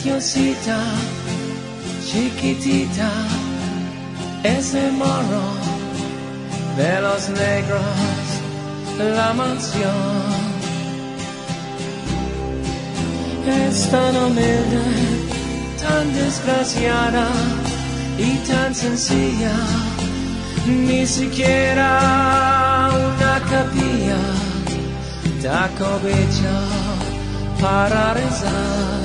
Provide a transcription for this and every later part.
Diosita, chiquitita, es el morro de los negros, la mansión. Es tan humilde, tan desgraciada y tan sencilla, ni siquiera una capilla da cobicha para rezar.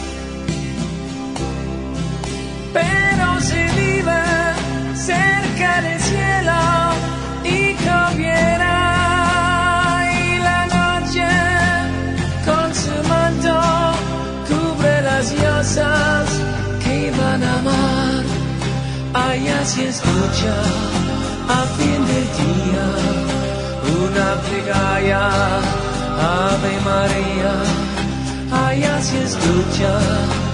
Pero se vive cerca del cielo y conviene, y la noche con su manto cubre las diosas que van a amar. Allá se escucha a fin del día una plegaria, Ave María. Allá se escucha